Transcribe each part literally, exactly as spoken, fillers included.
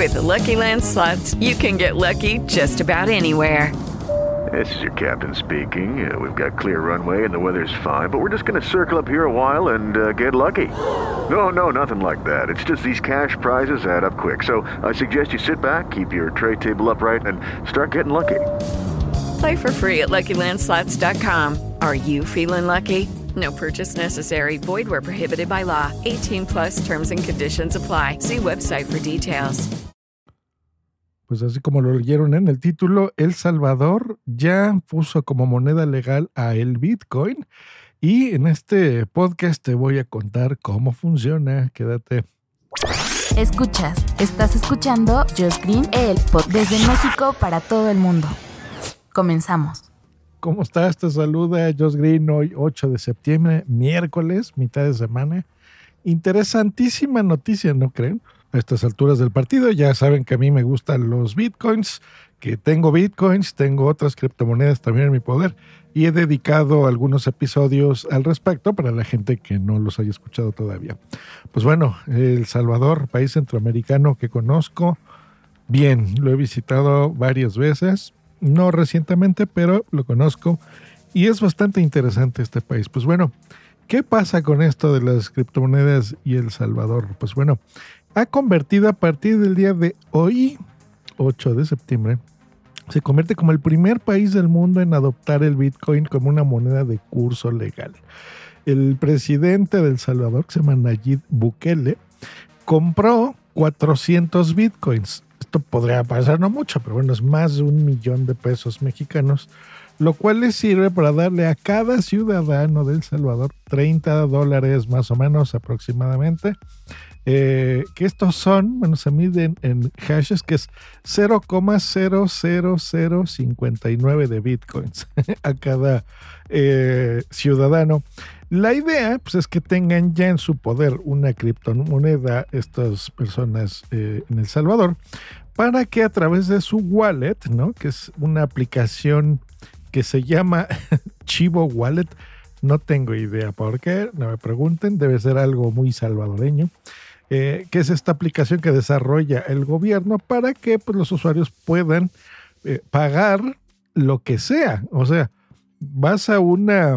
With the Lucky Land Slots, you can get lucky just about anywhere. This is your captain speaking. Uh, we've got clear runway and the weather's fine, but we're just going to circle up here a while and uh, get lucky. No, no, nothing like that. It's just these cash prizes add up quick. So I suggest you sit back, keep your tray table upright, and start getting lucky. Play for free at Lucky Land Slots dot com. Are you feeling lucky? No purchase necessary. Void where prohibited by law. eighteen plus terms and conditions apply. See website for details. Pues así como lo leyeron en el título, El Salvador ya puso como moneda legal a el Bitcoin y en este podcast te voy a contar cómo funciona. Quédate. Escuchas, estás escuchando Just Green, el podcast desde México para todo el mundo. Comenzamos. ¿Cómo estás? Te saluda Just Green hoy ocho de septiembre, miércoles, mitad de semana. Interesantísima noticia, ¿no creen? A estas alturas del partido ya saben que a mí me gustan los bitcoins, que tengo bitcoins, tengo otras criptomonedas también en mi poder y he dedicado algunos episodios al respecto para la gente que no los haya escuchado todavía. Pues bueno, El Salvador, país centroamericano que conozco bien, lo he visitado varias veces, no recientemente, pero lo conozco y es bastante interesante este país. Pues bueno, ¿qué pasa con esto de las criptomonedas y El Salvador? Pues bueno, ha convertido a partir del día de hoy, ocho de septiembre, se convierte como el primer país del mundo en adoptar el Bitcoin como una moneda de curso legal. El presidente de El Salvador, que se llama Nayib Bukele, compró cuatrocientos Bitcoins. Esto podría parecer no mucho, pero bueno, es más de un millón de pesos mexicanos, lo cual le sirve para darle a cada ciudadano de El Salvador treinta dólares más o menos aproximadamente. Eh, que estos son, bueno, se miden en hashes, que es cero coma cero cero cero cinco nueve de bitcoins a cada eh, ciudadano. La idea, pues, es que tengan ya en su poder una criptomoneda estas personas eh, en El Salvador, para que a través de su wallet, ¿no?, que es una aplicación que se llama Chivo Wallet, no tengo idea por qué, no me pregunten, debe ser algo muy salvadoreño. Eh, que es esta aplicación que desarrolla el gobierno para que pues, los usuarios puedan eh, pagar lo que sea. O sea, vas a una,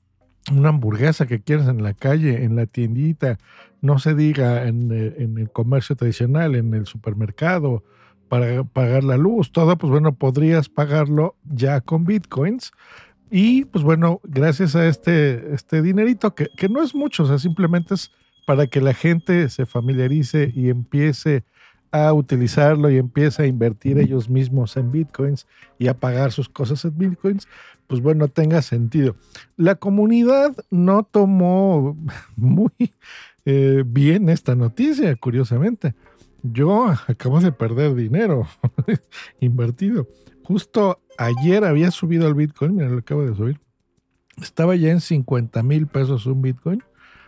una hamburguesa que quieres en la calle, en la tiendita, no se diga en, en el comercio tradicional, en el supermercado, para pagar la luz, todo, pues bueno, podrías pagarlo ya con bitcoins. Y pues bueno, gracias a este, este dinerito, que, que no es mucho, o sea, simplemente es para que la gente se familiarice y empiece a utilizarlo y empiece a invertir ellos mismos en bitcoins y a pagar sus cosas en bitcoins, pues bueno, tenga sentido. La comunidad no tomó muy eh, bien esta noticia, curiosamente. Yo acabo de perder dinero invertido. Justo ayer había subido el bitcoin, mira, lo acabo de subir. Estaba ya en cincuenta mil pesos un bitcoin.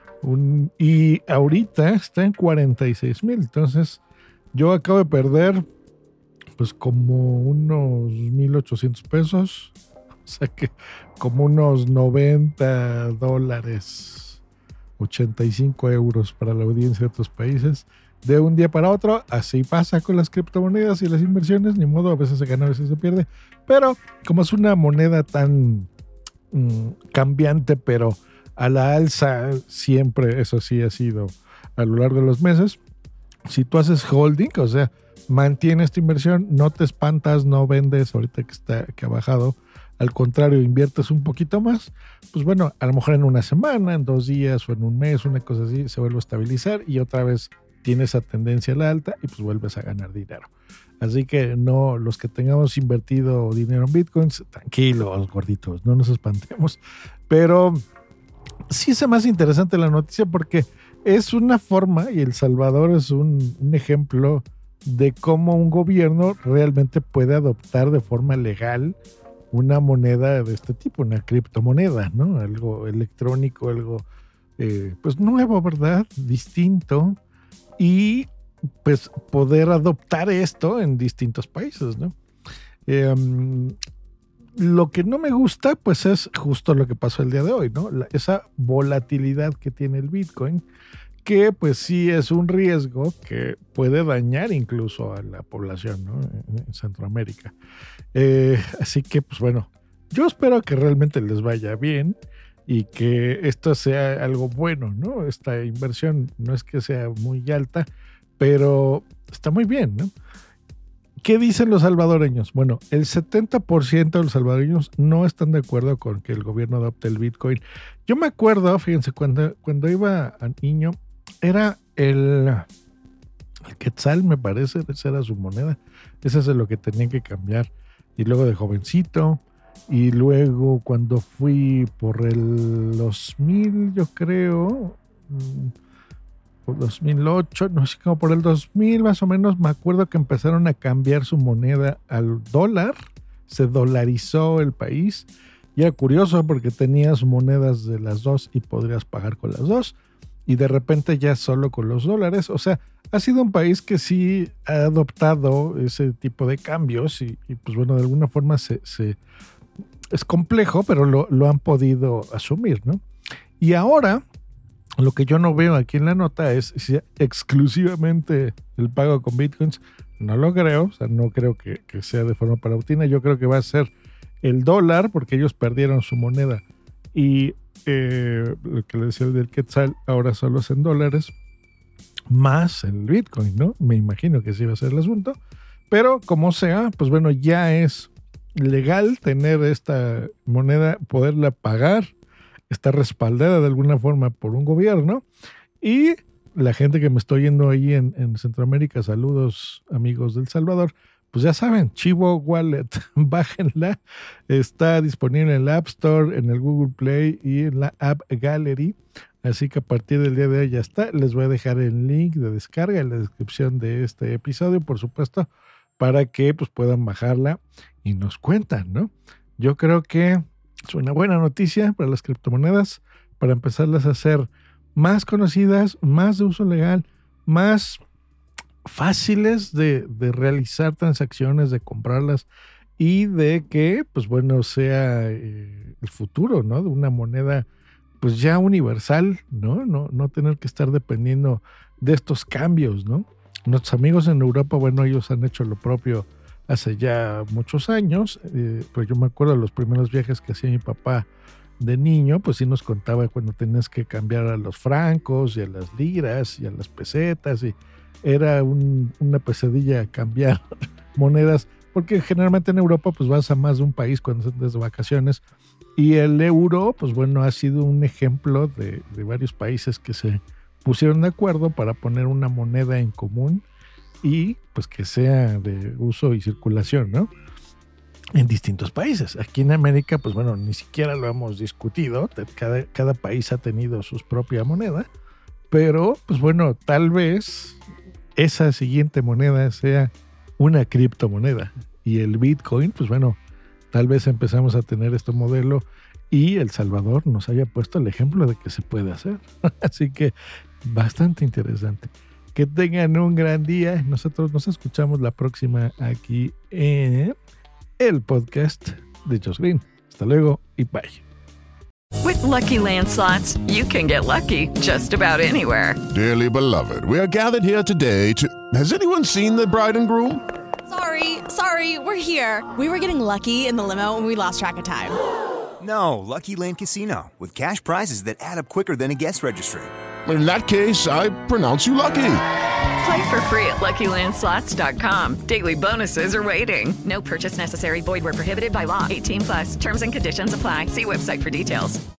Un, y ahorita está en cuarenta y seis mil. Entonces, yo acabo de perder pues como unos mil ochocientos pesos. O sea que como unos noventa dólares, ochenta y cinco euros para la audiencia de otros países. De un día para otro, así pasa con las criptomonedas y las inversiones. Ni modo, a veces se gana, a veces se pierde. Pero como es una moneda tan mmm, cambiante, pero a la alza siempre, eso sí ha sido a lo largo de los meses. Si tú haces holding, o sea, mantienes tu inversión, no te espantas, no vendes ahorita que está que ha bajado, al contrario, inviertes un poquito más, pues bueno, a lo mejor en una semana, en dos días o en un mes, una cosa así, se vuelve a estabilizar y otra vez tiene esa tendencia a la alta y pues vuelves a ganar dinero. Así que no, los que tengamos invertido dinero en bitcoins, tranquilos, gorditos, no nos espantemos, pero sí es más interesante la noticia porque es una forma, y El Salvador es un, un ejemplo de cómo un gobierno realmente puede adoptar de forma legal una moneda de este tipo, una criptomoneda, ¿no? Algo electrónico, algo eh, pues nuevo, ¿verdad? Distinto, y pues poder adoptar esto en distintos países, ¿no? Eh, um, Lo que no me gusta, pues es justo lo que pasó el día de hoy, ¿no? La, esa volatilidad que tiene el Bitcoin, que pues sí es un riesgo que puede dañar incluso a la población, ¿no? En Centroamérica. Eh, así que pues bueno, yo espero que realmente les vaya bien y que esto sea algo bueno, ¿no? Esta inversión no es que sea muy alta, pero está muy bien, ¿no? ¿Qué dicen los salvadoreños? Bueno, el setenta por ciento de los salvadoreños no están de acuerdo con que el gobierno adopte el Bitcoin. Yo me acuerdo, fíjense, cuando, cuando iba a niño, era el, el Quetzal, me parece, esa era su moneda. Ese es lo que tenían que cambiar. Y luego de jovencito, y luego cuando fui por el dos mil, yo creo, por dos mil ocho, no sé, como por el dos mil más o menos, me acuerdo que empezaron a cambiar su moneda al dólar, se dolarizó el país, y era curioso porque tenías monedas de las dos y podrías pagar con las dos, y de repente ya solo con los dólares. O sea, ha sido un país que sí ha adoptado ese tipo de cambios, y, y pues bueno, de alguna forma se, se es complejo, pero lo, lo han podido asumir, ¿no? Y ahora, lo que yo no veo aquí en la nota es si exclusivamente el pago con bitcoins. No lo creo, o sea, no creo que, que sea de forma paulatina. Yo creo que va a ser el dólar, porque ellos perdieron su moneda. Y eh, lo que le decía del Quetzal, ahora solo es en dólares, más el bitcoin, ¿no? Me imagino que sí va a ser el asunto. Pero como sea, pues bueno, ya es legal tener esta moneda, poderla pagar, está respaldada de alguna forma por un gobierno, y la gente que me estoy yendo ahí en, en Centroamérica, saludos amigos del Salvador, pues ya saben, Chivo Wallet, bájenla, está disponible en el App Store, en el Google Play y en la App Gallery, así que a partir del día de hoy ya está. Les voy a dejar el link de descarga en la descripción de este episodio, por supuesto, para que pues puedan bajarla y nos cuentan, ¿no? Yo creo que es una buena noticia para las criptomonedas, para empezarlas a hacer más conocidas, más de uso legal, más fáciles de, de realizar transacciones, de comprarlas, y de que, pues bueno, sea eh, el futuro, ¿no? De una moneda pues ya universal, ¿no? No, no tener que estar dependiendo de estos cambios, ¿no? Nuestros amigos en Europa, bueno, ellos han hecho lo propio hace ya muchos años, eh, pues yo me acuerdo de los primeros viajes que hacía mi papá de niño, pues sí nos contaba cuando tenías que cambiar a los francos y a las liras y a las pesetas, y era un, una pesadilla cambiar monedas, porque generalmente en Europa pues vas a más de un país cuando estás de vacaciones, y el euro, pues bueno, ha sido un ejemplo de, de varios países que se pusieron de acuerdo para poner una moneda en común y pues que sea de uso y circulación, ¿no? En distintos países. Aquí en América, pues bueno, ni siquiera lo hemos discutido. Cada, cada país ha tenido su propia moneda, pero pues bueno, tal vez esa siguiente moneda sea una criptomoneda, y el Bitcoin, pues bueno, tal vez empezamos a tener este modelo y El Salvador nos haya puesto el ejemplo de que se puede hacer. Así que bastante interesante. Que tengan un gran día. Nosotros nos escuchamos la próxima aquí en el podcast de Josh Green. Hasta luego y bye. With Lucky Land Slots, you can get lucky just about anywhere. Dearly beloved, we are gathered here today to... Has anyone seen the bride and groom? Sorry, sorry, we're here. We were getting lucky in the limo and we lost track of time. No, Lucky Land Casino, with cash prizes that add up quicker than a guest registry. In that case, I pronounce you lucky. Play for free at Lucky Land Slots dot com. Daily bonuses are waiting. No purchase necessary. Void where prohibited by law. eighteen plus. Terms and conditions apply. See website for details.